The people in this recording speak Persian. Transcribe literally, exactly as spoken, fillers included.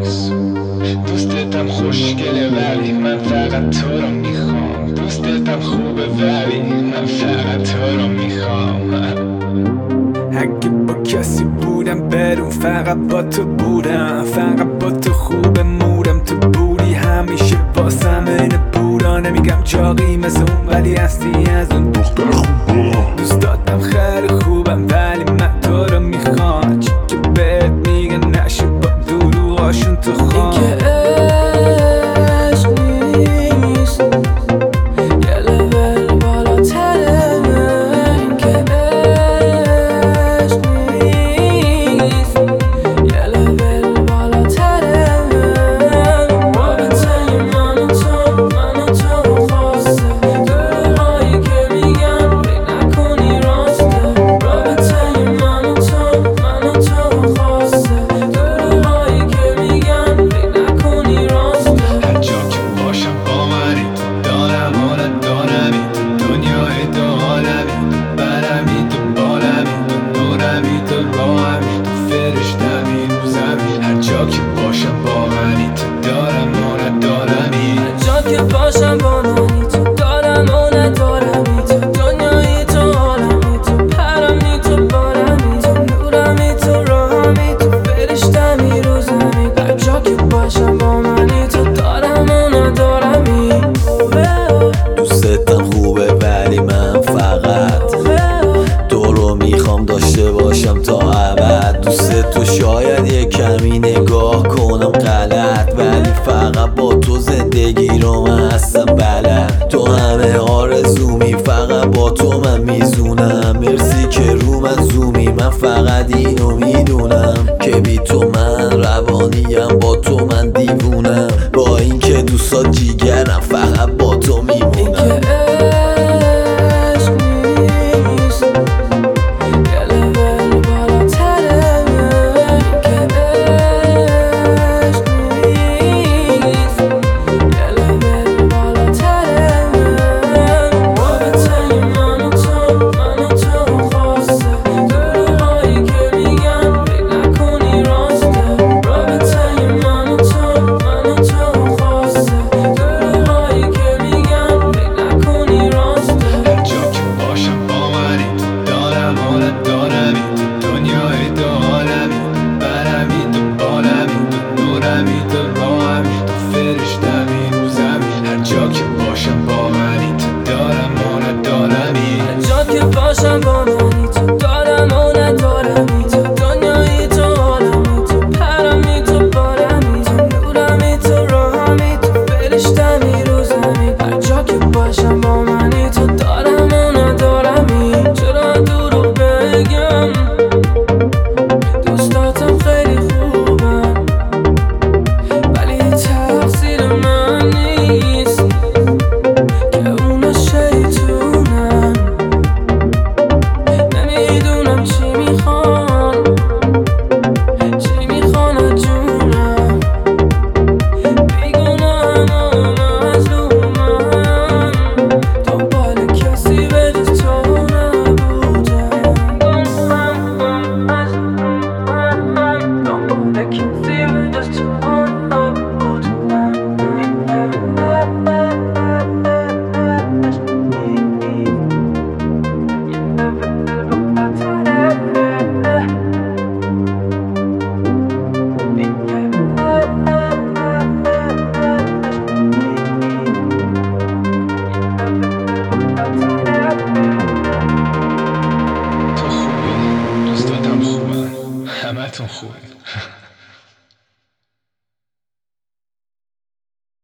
نیست. دوستتم خوشگله ولی من فقط تو رو میخوام. دوستتم خوبه ولی من فقط تو رو میخوام. اگه با کسی بودم برون فقط با تو بودم. فقط با تو خوبه مودم تو بودی همیشه واسم اینه بودا. نمیگم چاقی مثل اون ولی هستی از اون دختر خوبه. دوست دادم خیلی خوبم ولی من تو رو میخوام. چی که بهت میگن نشه با دروغاشون تو خوام. این که عشق نیست یه لول بالاتره. این که عشق نیست یه لول بالاتره. رابطه من و تو من و تو خاصه. دروغایی که میگن فکر نکنی راسته. رابطه من و تو من و تو خاصه. دروغایی که میگن فکر نکنی راسته. هر جا که باشم با منی تو دارم و ندارمی. تو دنیای دو عالمی. تو برمی تو بالمی. تو نورمی تو راهمی. تو فرشتمی رو زمین. هر جا که باشم با منی تو دارم و ندارمی. هر جا که باشم با منی تو دارم و ندارمی. تو دنیایی تو عالمی. تو پرمی تو بارمی. تو نورمی تو راهمی. تو فرشتمی رو زمین. هر جا که باشم با منی تو دارم و ندارمی. دوستتم خوبه ولی من فقط تو رو میخوام داشته باشم تا ابد. دوست تو شاید یه کمی نگاه کنم غلط ولی فقط با تو زندگی رو من هستم بلد. تو همه آرزومی فقط با تو من میزونم. مرسی که رو من زومی من فقط اینو میدونم که بی تو من روانیم با تو من دیوونم. با اینکه دوستات جیگرم فقط با تو میمونم. این که عشق نیست یه لول بالاتره. این که عشق نیست یه لول بالاتره. رابطه من و تو من و تو خاصه. دروغایی که میگن فکر نکنی راسته. رابطه من و تو من و تو خاصه. دروغایی که میگن فکر نکنی راسته. هر جا که باشم با منی تو دارم و ندارمی. تو دنیای دو عالمی. برمی تو بالمی. تو نورمی تو راهمی. تو فرشتمی رو زمین. هر جا که باشم با منی تو دارم و ندارمی. هر جا که باشم با منی تو دارم و ندارمی. تو دنیایی تو عالمی. تو پرمی تو بارمی. تو نورمی تو راهمی. تو فرشتمی رو زمین. هر جا که باشم با منی تو دارم و ندارمی. چرا دروغ بگم دوستاتم خیلی خوبم ولی تقصیر من نیست که اونا شیطونن. نمیدونم چی میخوان چی میخوان از جونم. بیگناهم و مظلومم. دنبال کسی به جز تو نبودم. دنبال کسی به جز تو تو خوبی. دوستاتم خوبن. همه تون خوبین.